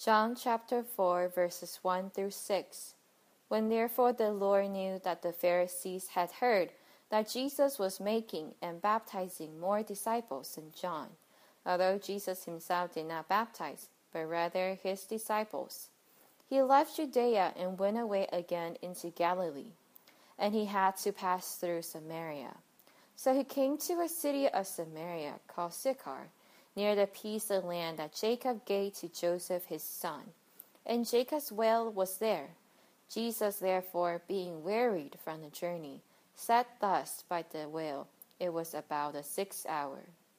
John chapter 4, verses 1 through 6. When therefore the Lord knew that the Pharisees had heard that Jesus was making and baptizing more disciples than John, although Jesus himself did not baptize, but rather his disciples, he left Judea and went away again into Galilee, and he had to pass through Samaria. So he came to a city of Samaria called Sychar, near the piece of land that Jacob gave to Joseph his son. And Jacob's well was there. Jesus therefore, being wearied from the journey, sat thus by the well. It was about the 6th hour.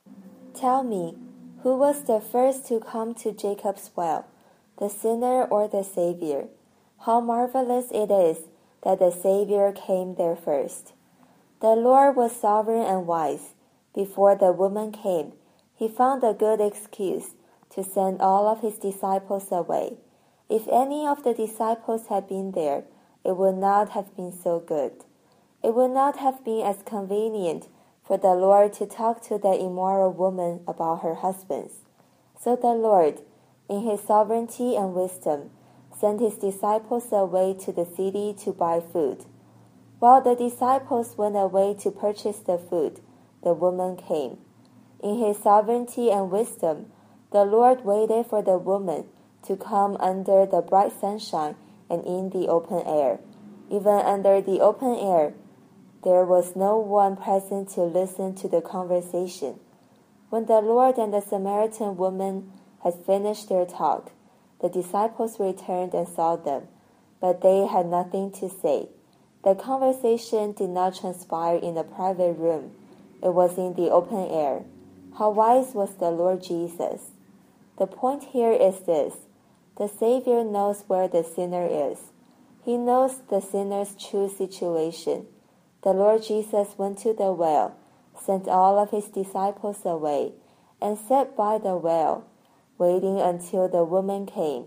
Tell me, who was the first to come to Jacob's well, the sinner or the Savior? How marvelous it is that the Savior came there first. The Lord was sovereign and wise. Before the woman came, he found a good excuse to send all of his disciples away. If any of the disciples had been there, it would not have been so good. It would not have been as convenient for the Lord to talk to the immoral woman about her husbands. So the Lord, in his sovereignty and wisdom, sent his disciples away to the city to buy food. While the disciples went away to purchase the food, the woman came. In his sovereignty and wisdom, the Lord waited for the woman to come under the bright sunshine and in the open air. Even under the open air, there was no one present to listen to the conversation. When the Lord and the Samaritan woman had finished their talk, the disciples returned and saw them, but they had nothing to say. The conversation did not transpire in a private room. It was in the open air. How wise was the Lord Jesus! The point here is this. The Savior knows where the sinner is. He knows the sinner's true situation. The Lord Jesus went to the well, sent all of his disciples away, and sat by the well, waiting until the woman came.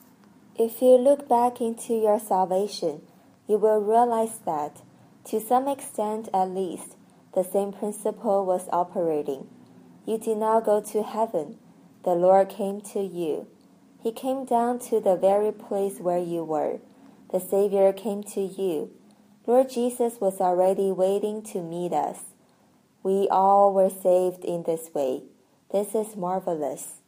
If you look back into your salvation, you will realize that, to some extent at least, the same principle was operating. You did not go to heaven. The Lord came to you. He came down to the very place where you were. The Savior came to you. Lord Jesus was already waiting to meet us. We all were saved in this way. This is marvelous.